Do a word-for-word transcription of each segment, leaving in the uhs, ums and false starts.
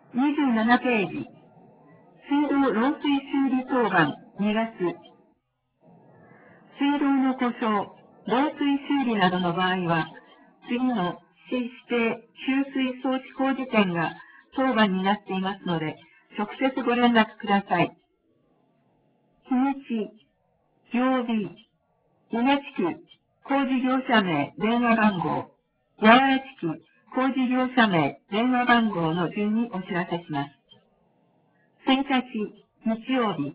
にじゅうななページ。水道漏水修理当番にがつ。水道の故障、漏水修理などの場合は、次の市指定給水装置工事店が当番になっていますので、直接ご連絡ください。日にち、曜日、稲地区工事業者名電話番号、八原地区工事業者名電話番号の順にお知らせします。ついたち、日曜日。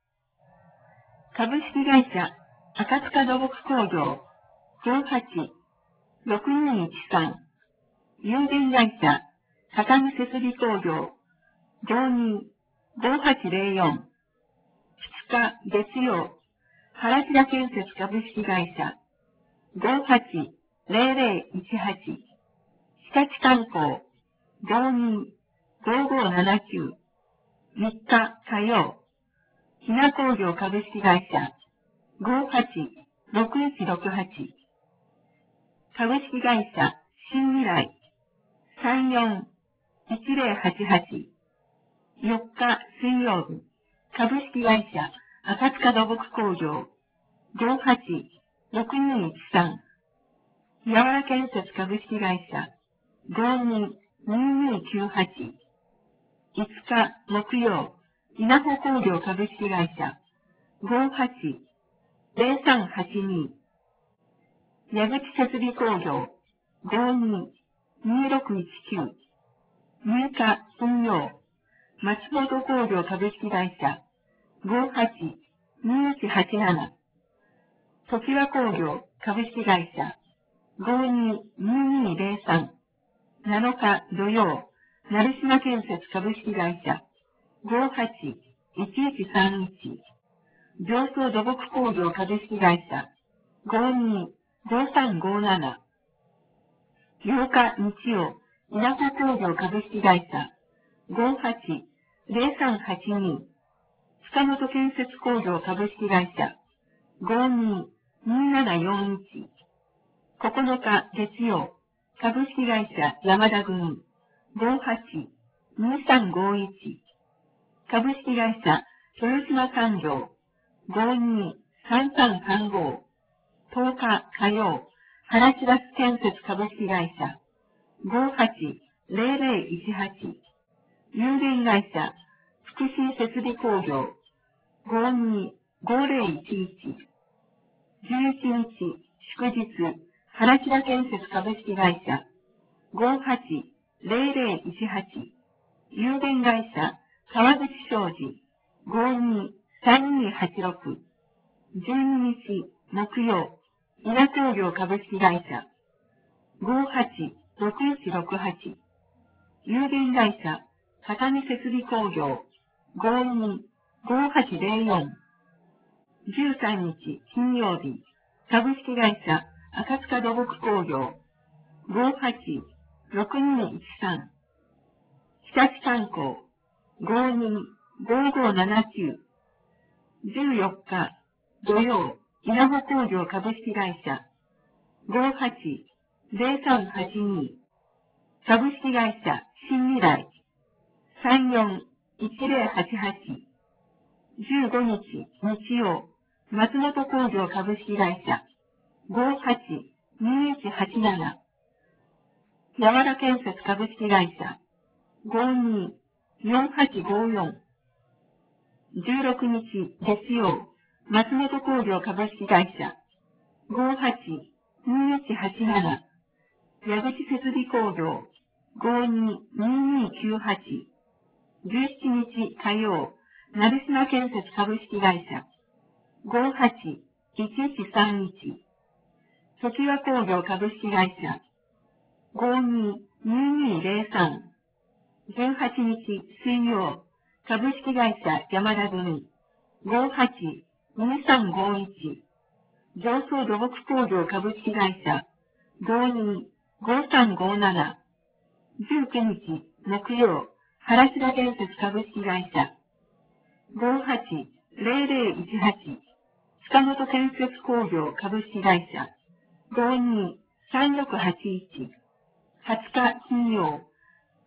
株式会社赤塚土木工業ごはちろくにいちさん、郵便会社高木設備工業ごにごはちぜろよん、ふつか月曜、原平建設株式会社ごはちぜろぜろいちはち、日立観光ごにごごななきゅう、みっか火曜、ひな工業株式会社ごはちろくいちろくはち、株式会社新未来さんよんいちぜろはちはち、よっか水曜日、株式会社赤塚土木工業ごはちろくにいちさん、八原建設株式会社ごにににきゅうはち、いつか木曜、稲穂工業株式会社ごはちぜろさんはちに、矢口設備工業ごににろくいちきゅう、むいか金曜、松本工業株式会社ごはちにいちはちなな、常盤工業株式会社ごにににぜろさん、なのか土曜、成島建設株式会社ごはちいちいちさんいち、上層土木工業株式会社ごにごさんごなな、ようか日曜、稲穂工業株式会社ごはちぜろさんはちに、塚本建設工業株式会社ごににななよんいち、ここのか月曜、株式会社山田組ごはちにさんごいち、株式会社豊島産業ごにさんさんさんご、とおか火曜、原千葉建設株式会社ごはちぜろぜろいちはち、郵便会社福祉設備工業ごにごぜろいちいち、じゅういちにち祝日、原千葉建設株式会社ごはちぜろぜろいちはち、郵便会社川口商事ごにさんにはちろく、じゅうににち木曜、稲工業株式会社ごはちろくいちろくはち、郵便会社高見設備工業ごにごはちぜろよん、じゅうさんにち金曜日、株式会社赤塚土木工業ごはちろくにいちさん、日立観光ごにごごななきゅう、じゅうよっか土曜、稲穂工業株式会社ごはちぜろさんはちに、株式会社新未来さんよんいちぜろはちはち、じゅうごにち日曜、松本工業株式会社ごはちにいちはちなな、八原建設株式会社ごによんはちごよん、じゅうろくにち月曜、松本工業株式会社ごはちにいちはちなな、矢口設備工業ごにににきゅうはち、じゅうしちにち火曜、成島建設株式会社ごはちいちいちさんいち、常盤工業株式会社ごにににぜろさん、じゅうはちにち水曜、株式会社山田組ごはちにさんごいち、上層土木工業株式会社ごにごさんごなな、じゅうくにち木曜、原平建設株式会社ごはちぜろぜろいちはち、塚本建設工業株式会社ごにさんろくはちいち、はつか金曜、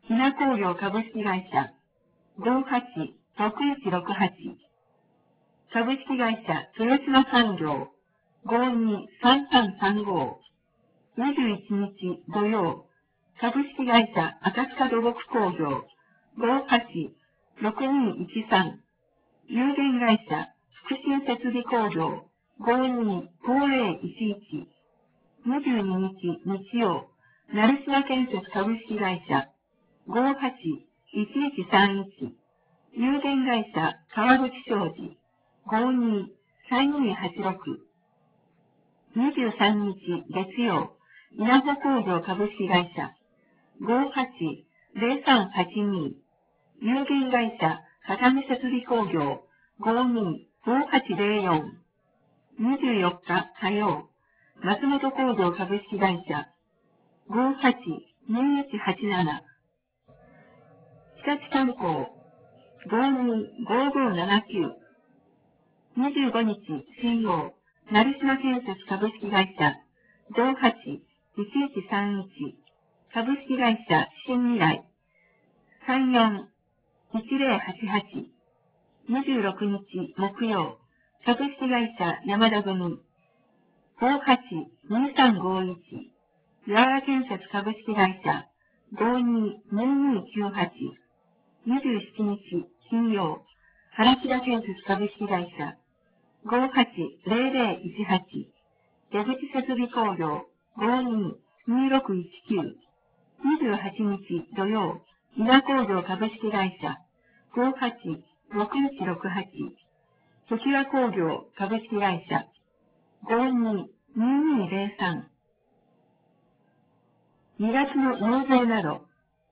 ひな工業株式会社ごーはちろくいちろくはち、株式会社豊島産業ごーにーさんさんさんご、にじゅういちにち土曜、株式会社赤塚土木工業ごーはちろくにーいちさん、有限会社福新設備工業ごーにーごーぜろいちいち、にじゅうににち日曜、成島建設株式会社ごーはちいちいちさんいち、有限会社川口商事ごーにーさんにーはちろく、にじゅうさんにち月曜、稲穂工業株式会社ごーはちぜろさんはちに、有限会社畳設備工業ごーにーごーはちぜろよん、にじゅうよっか火曜、松本工業株式会社ごーはちにいちはちなな、日立観光ごーにーごーごーななきゅう、にじゅうごにち水曜、成島建設株式会社ごーはちいちいちさんいち、株式会社新未来さんよんいちぜろはちはち、にじゅうろくにち木曜、株式会社山田組ごーはちにさんごいち、湯原建設株式会社ごーにーににきゅうはち、にじゅうしちにち金曜、原木田建設株式会社ごーはちぜろぜろいちはち、出口設備工業ごーにーにろくいちきゅう、にじゅうはちにち土曜、稲工業株式会社ごーはちろくいちろくはち、常盤工業株式会社ごーにーににぜろさん、にがつの納税など、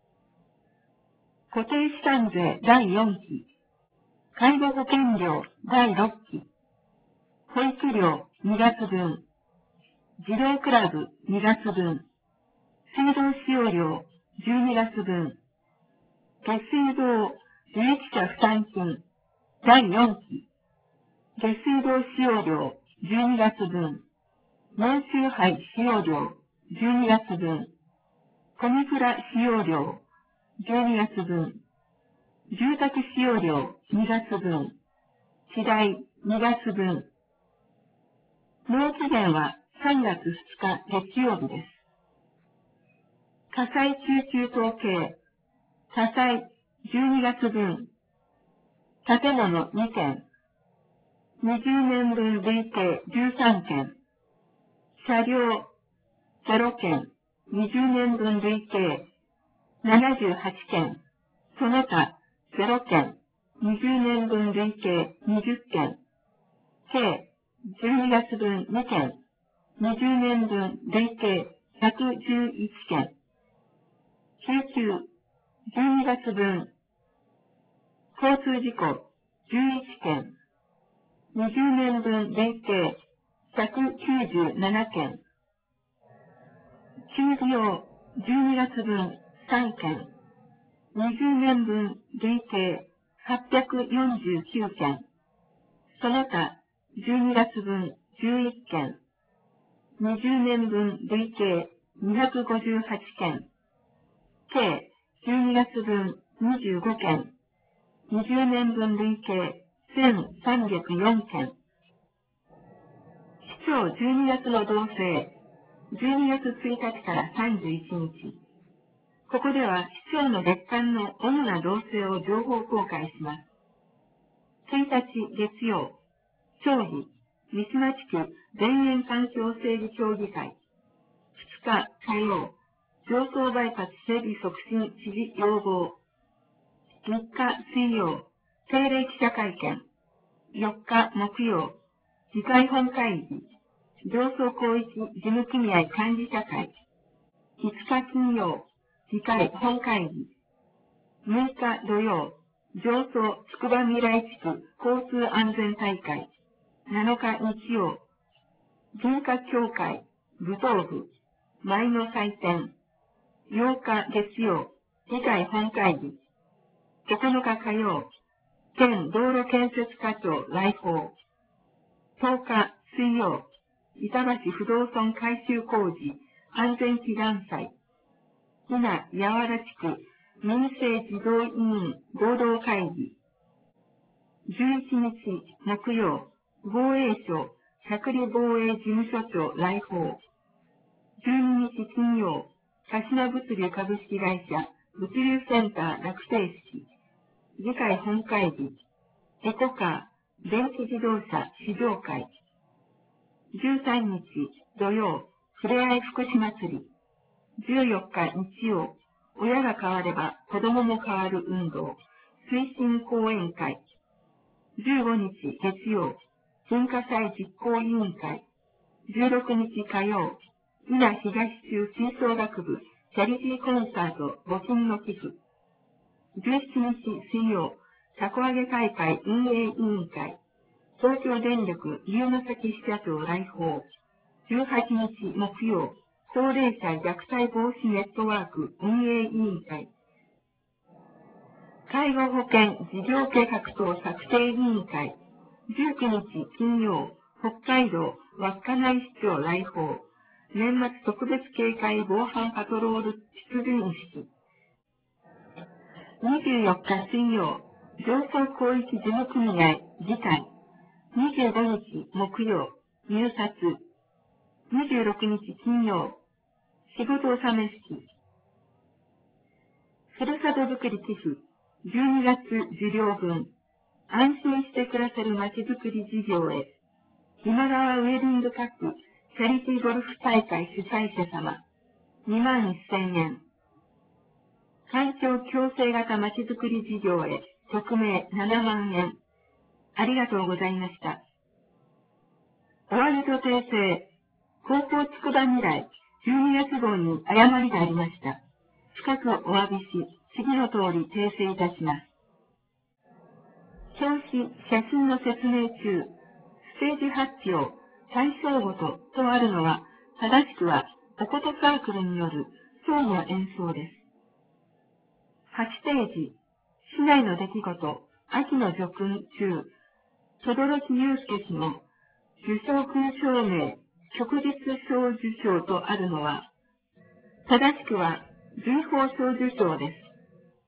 固定資産税だいよんき、介護保険料だいろっき、保育料にがつぶん、児童クラブにがつぶん、水道使用料じゅうにがつぶん、下水道受益者負担金だいよんき、下水道使用料じゅうにがつぶん、年収配使用料じゅうにがつぶん、コミフラ使用料じゅうにがつぶん、住宅使用料にがつぶん、地代にがつぶん。納期限はさんがつふつか月曜日です。火災救急統計、火災じゅうにがつぶん、建物にけん、にじゅうねんぶん累計じゅうさんけん、車両ゼロけん、にじゅうねんぶん累計ななじゅうはちけん、その他ゼロけん、にじゅうねんぶん累計にじゅっけん、計じゅうにがつぶんにけん、にじゅうねんぶん累計ひゃくじゅういちけん、救急じゅうにがつぶん、交通事故じゅういちけん、にじゅうねんぶん累計ひゃくきゅうじゅうななけん、休業じゅうにがつぶんさんけん、にじゅうねんぶん累計はっぴゃくよんじゅうきゅうけん、その他じゅうにがつぶんじゅういっけん、にじゅうねんぶん累計にひゃくごじゅうはちけん、計じゅうにがつぶんにじゅうごけん、にじゅうねんぶん累計せんさんびゃくよんけん、市長じゅうにがつの動静、じゅうにがつついたちからさんじゅういちにち。ここでは市長の月間の主な動静を情報公開します。ついたち月曜、町議、三島地区田園環境整備協議会。ふつか火曜、上層バイパス整備促進知事要望。みっか水曜、定例記者会見。よっか木曜、議会本会議。上層広域事務組合幹事社会。いつか金曜、議会本会議。むいか土曜、上層つくば未来地区交通安全大会。なのか日曜、文化協会、武闘部、舞の祭典。ようか月曜、議会本会議。とおか火曜、県道路建設課長来訪。とおか水曜、板橋不動尊改修工事安全祈願祭。伊那八原地区民政児童委員合同会議。じゅういちにち木曜、防衛省百里防衛事務所長来訪。じゅうににち金曜、鹿島物流株式会社物流センター落成式。次回本会議。エコカー、電気自動車試乗会。じゅうさんにち土曜、ふれあい福祉祭り。じゅうよっか日曜、親が変われば子供も変わる運動。推進講演会。じゅうごにち月曜、文化祭実行委員会。じゅうろくにち火曜、伊那東中吹奏楽部チャリティーコンサート募金の寄付。じゅうしちにち水曜、たこ揚げ大会運営委員会。東京電力龍ケ崎支社長来訪。じゅうはちにち木曜、高齢者虐待防止ネットワーク運営委員会。介護保険事業計画等策定委員会。じゅうくにち金曜、北海道稚内市長来訪。年末特別警戒防犯パトロール出陣式。にじゅうよっか水曜、上層広域事務組合次回。にじゅうごにち木曜、入札。にじゅうろくにち金曜、仕事納め式。ふるさとづくり寄付、じゅうにがつ受領分。安心して暮らせるまちづくり事業へ。今川ウェディングカップチャリティーゴルフ大会主催者様。にまんせんえん。環境共生型まちづくり事業へ、特命ななまんえん。ありがとうございました。お詫びと訂正。高校筑波未来じゅうにがつ号に誤りがありました。深くお詫びし、次の通り訂正いたします。表紙、写真の説明中、ステージ発表、対象ごととあるのは、正しくは、おことサークルによる相互演奏です。はちページ、市内の出来事、秋の叙勲中、轟祐介氏の受賞勲章名、旭日小受賞とあるのは、正しくは、随宝小受賞です。